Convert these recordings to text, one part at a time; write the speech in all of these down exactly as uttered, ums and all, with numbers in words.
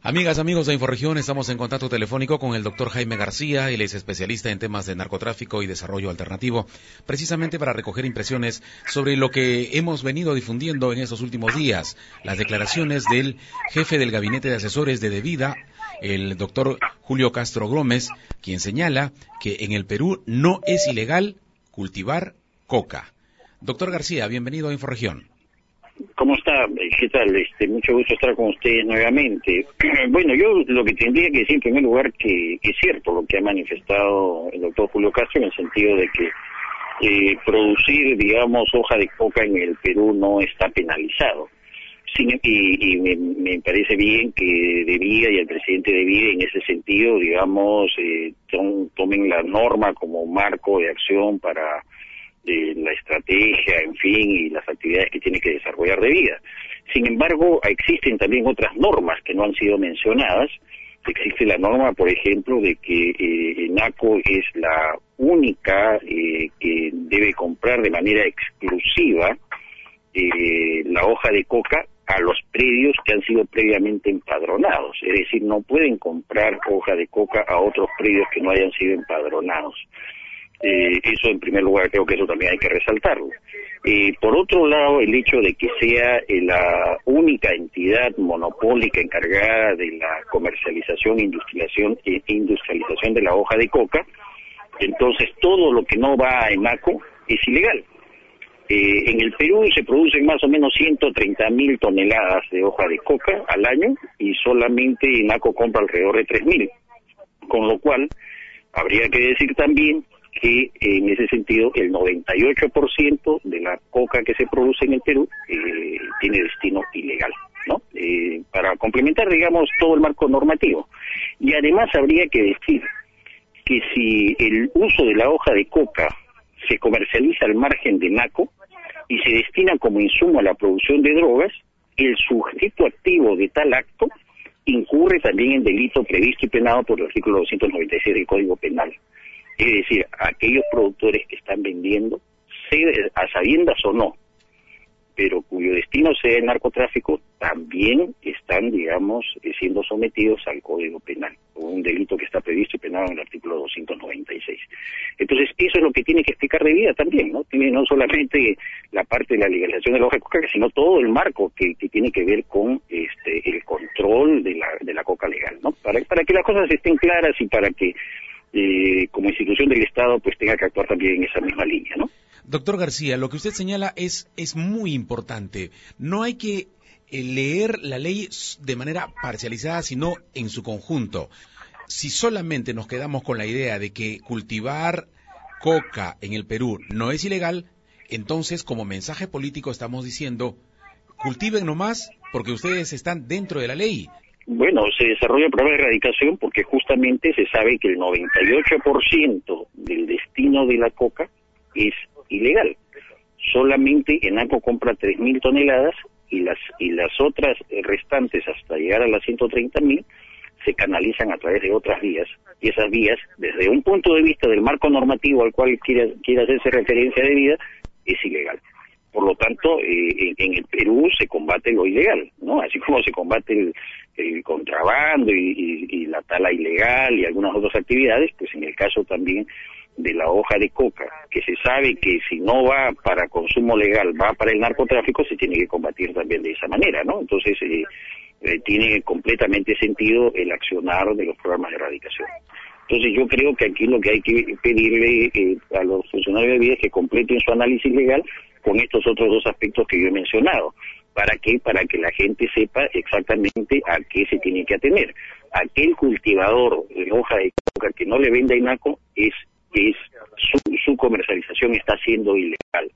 Amigas, amigos de Inforregión, estamos en contacto telefónico con el doctor Jaime García. Él es especialista en temas de narcotráfico y desarrollo alternativo, precisamente para recoger impresiones sobre lo que hemos venido difundiendo en estos últimos días, las declaraciones del jefe del gabinete de asesores de Devida, el doctor Julio Castro Gómez, quien señala que en el Perú no es ilegal cultivar coca. Doctor García, bienvenido a Inforregión. ¿Cómo está? ¿Qué tal? Este, mucho gusto estar con ustedes nuevamente. Bueno, yo lo que tendría que decir en primer lugar que, que es cierto lo que ha manifestado el doctor Julio Castro, en el sentido de que eh, producir, digamos, hoja de coca en el Perú no está penalizado. Sin, y y me, me parece bien que Devida y el presidente Devida en ese sentido, digamos, eh, ton, tomen la norma como marco de acción para de la estrategia, en fin, y las actividades que tiene que desarrollar Devida. Sin embargo, existen también otras normas que no han sido mencionadas. Existe la norma, por ejemplo, de que eh, ENACO es la única eh, que debe comprar de manera exclusiva eh, la hoja de coca a los predios que han sido previamente empadronados. Es decir, no pueden comprar hoja de coca a otros predios que no hayan sido empadronados. Eh, eso en primer lugar, creo que eso también hay que resaltarlo. Eh, por otro lado, el hecho de que sea eh, la única entidad monopólica encargada de la comercialización, industrialización, eh, industrialización de la hoja de coca, entonces todo lo que no va a ENACO es ilegal. Eh, en el Perú se producen más o menos ciento treinta mil toneladas de hoja de coca al año y solamente ENACO compra alrededor de tres mil, con lo cual habría que decir también que en ese sentido el noventa y ocho por ciento de la coca que se produce en el Perú eh, tiene destino ilegal, ¿no? Eh, para complementar, digamos, todo el marco normativo. Y además habría que decir que si el uso de la hoja de coca se comercializa al margen de ENACO y se destina como insumo a la producción de drogas, el sujeto activo de tal acto incurre también en delito previsto y penado por el artículo doscientos noventa y seis del Código Penal. Es decir, aquellos productores que están vendiendo, a sabiendas o no, pero cuyo destino sea el narcotráfico, también están, digamos, siendo sometidos al Código Penal, o un delito que está previsto y penado en el artículo doscientos noventa y seis. Entonces, eso es lo que tiene que explicar Devida también, ¿no? Tiene no solamente la parte de la legalización de la hoja de coca, sino todo el marco que, que tiene que ver con este el control de la, de la coca legal, ¿no? Para, para que las cosas estén claras y para que Eh, como institución del Estado pues tenga que actuar también en esa misma línea, ¿no? Doctor García, lo que usted señala es, es muy importante. No hay que eh, leer la ley de manera parcializada, sino en su conjunto. Si solamente nos quedamos con la idea de que cultivar coca en el Perú no es ilegal, entonces como mensaje político estamos diciendo, cultiven nomás porque ustedes están dentro de la ley. Bueno, se desarrolla el programa de erradicación porque justamente se sabe que el noventa y ocho por ciento del destino de la coca es ilegal. Solamente ENACO compra tres mil toneladas y las y las otras restantes hasta llegar a las ciento treinta mil se canalizan a través de otras vías. Y esas vías, desde un punto de vista del marco normativo al cual quiera, quiera hacerse referencia Devida, es ilegal. Por lo tanto, eh, en el Perú se combate lo ilegal, ¿no? Así como se combate el, el contrabando y, y, y la tala ilegal y algunas otras actividades, pues en el caso también de la hoja de coca, que se sabe que si no va para consumo legal, va para el narcotráfico, se tiene que combatir también de esa manera, ¿no? Entonces, eh, eh, tiene completamente sentido el accionar de los programas de erradicación. Entonces yo creo que aquí lo que hay que pedirle eh, a los funcionarios de Devida es que completen su análisis legal con estos otros dos aspectos que yo he mencionado. ¿Para qué? Para que la gente sepa exactamente a qué se tiene que atener. Aquel cultivador de hoja de coca que no le venda a ENACO, es, es su, su comercialización está siendo ilegal.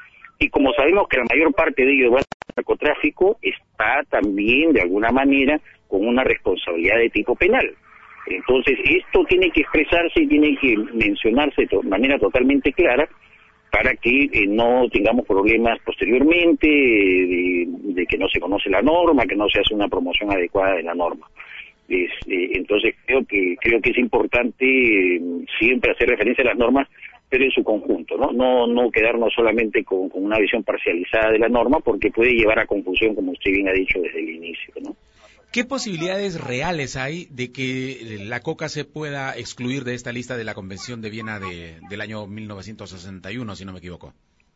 Y como sabemos que la mayor parte de ellos va al narcotráfico, está también de alguna manera con una responsabilidad de tipo penal. Entonces, esto tiene que expresarse y tiene que mencionarse de manera totalmente clara para que eh, no tengamos problemas posteriormente de, de que no se conoce la norma, que no se hace una promoción adecuada de la norma. Es, eh, entonces, creo que creo que es importante eh, siempre hacer referencia a las normas, pero en su conjunto, ¿no? No, no quedarnos solamente con, con una visión parcializada de la norma, porque puede llevar a confusión, como usted bien ha dicho desde el inicio, ¿no? ¿Qué posibilidades reales hay de que la coca se pueda excluir de esta lista de la Convención de Viena de, del año mil novecientos sesenta y uno, si no me equivoco?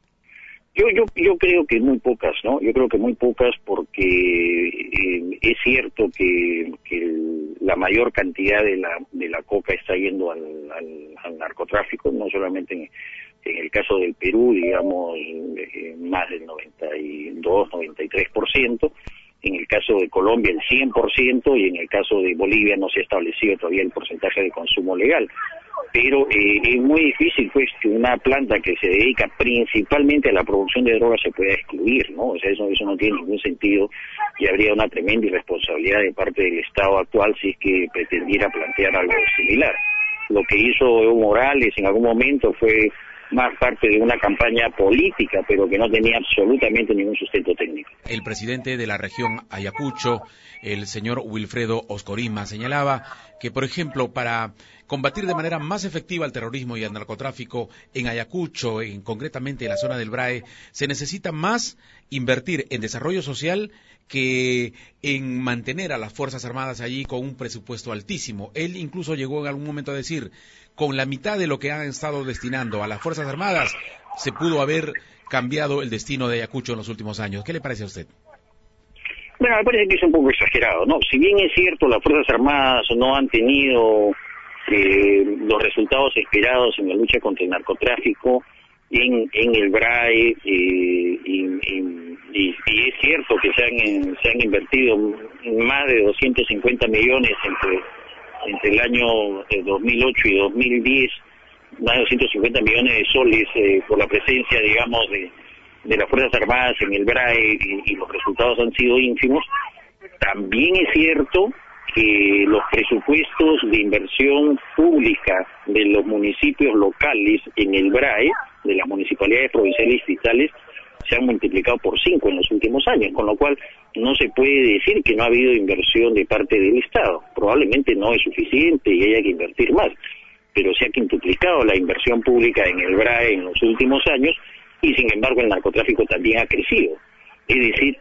Yo, yo, yo creo que muy pocas, ¿no? Yo creo que muy pocas porque eh, es cierto que, que el, la mayor cantidad de la de la coca está yendo al, al, al narcotráfico, no solamente en, en el caso del Perú, digamos, eh, más del noventa y dos, noventa y tres por ciento, en el caso de Colombia el cien por ciento y en el caso de Bolivia no se ha establecido todavía el porcentaje de consumo legal. Pero eh, es muy difícil pues que una planta que se dedica principalmente a la producción de drogas se pueda excluir, ¿no? O sea, eso, eso no tiene ningún sentido y habría una tremenda irresponsabilidad de parte del Estado actual si es que pretendiera plantear algo similar. Lo que hizo Evo Morales en algún momento fue más parte de una campaña política, pero que no tenía absolutamente ningún sustento técnico. El presidente de la región Ayacucho, el señor Wilfredo Oscorima, señalaba que, por ejemplo, para combatir de manera más efectiva el terrorismo y el narcotráfico en Ayacucho, en, concretamente en la zona del Brae, se necesita más invertir en desarrollo social que en mantener a las Fuerzas Armadas allí con un presupuesto altísimo. Él incluso llegó en algún momento a decir, con la mitad de lo que han estado destinando a las Fuerzas Armadas, se pudo haber cambiado el destino de Ayacucho en los últimos años. ¿Qué le parece a usted? Bueno, me parece que es un poco exagerado, ¿no? Si bien es cierto, las Fuerzas Armadas no han tenido eh, los resultados esperados en la lucha contra el narcotráfico en, en el Brae, eh, y, y, y, y es cierto que se han, se han invertido más de doscientos cincuenta millones entre, entre el año dos mil ocho y dos mil diez, más de doscientos cincuenta millones de soles eh, por la presencia, digamos, de de las Fuerzas Armadas en el Brae y, y los resultados han sido ínfimos. También es cierto que los presupuestos de inversión pública de los municipios locales en el Brae, de las municipalidades provinciales y distritales, se han multiplicado por cinco en los últimos años, con lo cual no se puede decir que no ha habido inversión de parte del Estado. Probablemente no es suficiente y haya que invertir más, pero se ha quintuplicado la inversión pública en el Brae en los últimos años, y sin embargo el narcotráfico también ha crecido. Es decir,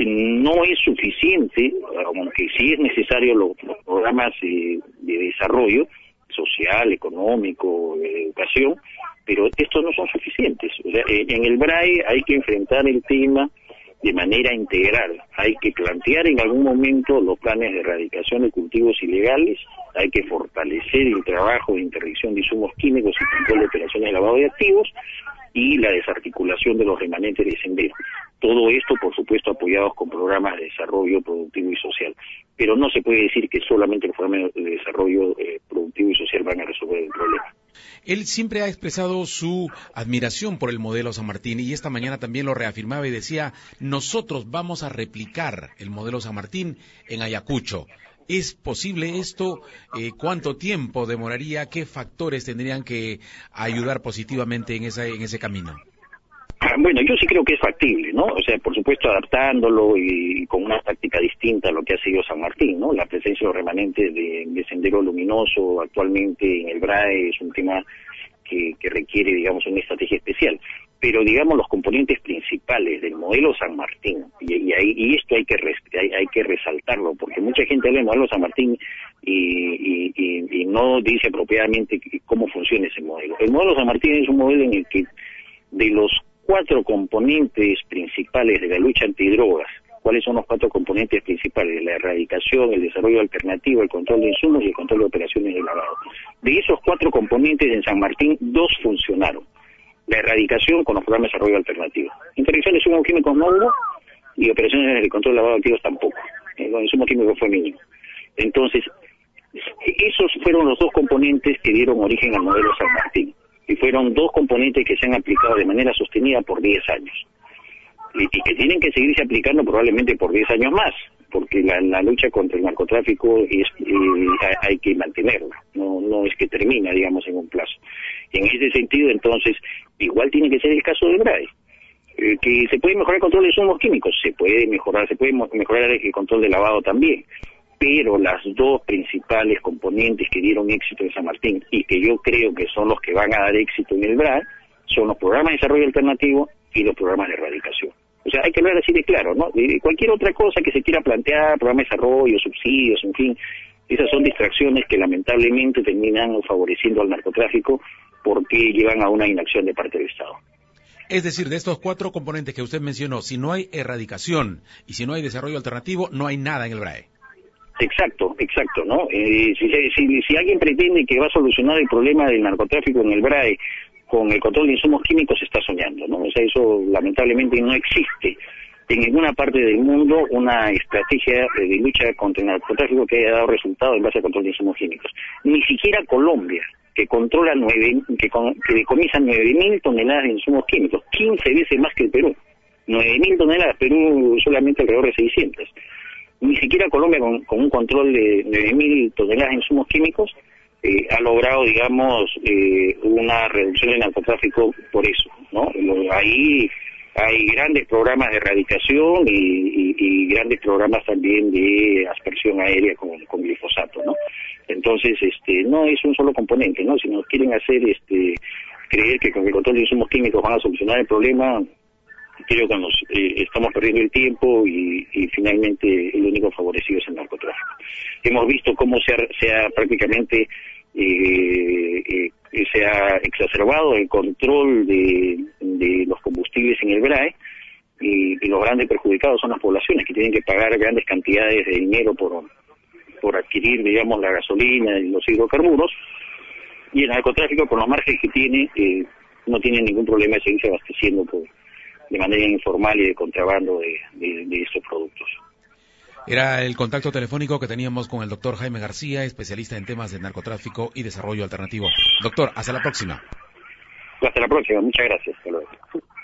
no es suficiente, aunque sí es necesario los, los programas eh, de desarrollo social, económico, de educación, pero estos no son suficientes. O sea, en el Brae hay que enfrentar el tema de manera integral. Hay que plantear en algún momento los planes de erradicación de cultivos ilegales, hay que fortalecer el trabajo de interdicción de insumos químicos y control de operaciones de lavado de activos, y la desarticulación de los remanentes de sendero. Todo esto, por supuesto, apoyados con programas de desarrollo productivo y social. Pero no se puede decir que solamente los programas de desarrollo eh, productivo y social van a resolver el problema. Él siempre ha expresado su admiración por el modelo San Martín y esta mañana también lo reafirmaba y decía, nosotros vamos a replicar el modelo San Martín en Ayacucho. ¿Es posible esto? Eh, ¿Cuánto tiempo demoraría? ¿Qué factores tendrían que ayudar positivamente en, esa, en ese camino? Bueno, yo sí creo que es factible, ¿no? O sea, por supuesto adaptándolo y con una táctica distinta a lo que ha sido San Martín, ¿no? La presencia de los remanentes de, de sendero luminoso actualmente en el Brae es un tema que, que requiere, digamos, una estrategia especial. Pero, digamos, los componentes principales del modelo San Martín, y, y, y esto hay que res, hay, hay que resaltarlo, porque mucha gente habla del modelo San Martín y, y, y, y no dice apropiadamente cómo funciona ese modelo. El modelo San Martín es un modelo en el que de los cuatro componentes principales de la lucha antidrogas, ¿cuáles son los cuatro componentes principales? La erradicación, el desarrollo alternativo, el control de insumos y el control de operaciones de lavado. De esos cuatro componentes en San Martín, dos funcionaron. La erradicación con los programas de desarrollo alternativo. Interdicción de insumos químicos no hubo y operaciones de control de lavado de activos tampoco. Los insumos químicos fue mínimo. Entonces, esos fueron los dos componentes que dieron origen al modelo San Martín. Y fueron dos componentes que se han aplicado de manera sostenida por diez años. Y, y que tienen que seguirse aplicando probablemente por diez años más, porque la, la lucha contra el narcotráfico es, eh, hay que mantenerla, no, no es que termina, digamos, en un plazo. En ese sentido, entonces, igual tiene que ser el caso del Brae. Eh, que se puede mejorar el control de insumos químicos, se puede mejorar, se puede mejorar el control de lavado también, pero las dos principales componentes que dieron éxito en San Martín y que yo creo que son los que van a dar éxito en el Brae son los programas de desarrollo alternativo y los programas de erradicación. O sea, hay que hablar así de claro, ¿no? De cualquier otra cosa que se quiera plantear, programa de desarrollo, subsidios, en fin, esas son distracciones que lamentablemente terminan favoreciendo al narcotráfico porque llevan a una inacción de parte del Estado. Es decir, de estos cuatro componentes que usted mencionó, si no hay erradicación y si no hay desarrollo alternativo, no hay nada en el B R A E. Exacto, exacto, ¿no? Eh, si, si, si alguien pretende que va a solucionar el problema del narcotráfico en el B R A E con el control de insumos químicos, se está soñando, ¿no? O sea, eso lamentablemente no existe en ninguna parte del mundo una estrategia de lucha contra el narcotráfico que haya dado resultado en base al control de insumos químicos. Ni siquiera Colombia, que controla nueve, que, con, que decomisa nueve mil toneladas de insumos químicos, quince veces más que el Perú. nueve mil toneladas, Perú solamente alrededor de seiscientas. Ni siquiera Colombia, con, con un control de nueve mil toneladas de insumos químicos, eh, ha logrado, digamos, eh, una reducción del narcotráfico por eso, ¿no? Ahí hay grandes programas de erradicación y, y, y grandes programas también de aspersión aérea con, con glifosato, ¿no? Entonces, este, no es un solo componente, ¿no? Si nos quieren hacer este creer que con el control de insumos químicos van a solucionar el problema, creo que nos eh, estamos perdiendo el tiempo y, y finalmente el único favorecido es el narcotráfico. Hemos visto cómo se ha, se ha prácticamente eh, eh, se ha exacerbado el control de, de los combustibles en el B R A E y, y los grandes perjudicados son las poblaciones que tienen que pagar grandes cantidades de dinero por, por adquirir, digamos, la gasolina y los hidrocarburos, y el narcotráfico, con los márgenes que tiene, eh, no tiene ningún problema de seguirse abasteciendo por, de manera informal y de contrabando de, de, de estos productos. Era el contacto telefónico que teníamos con el doctor Jaime García, especialista en temas de narcotráfico y desarrollo alternativo. Doctor, hasta la próxima. Hasta la próxima, muchas gracias. Hasta luego.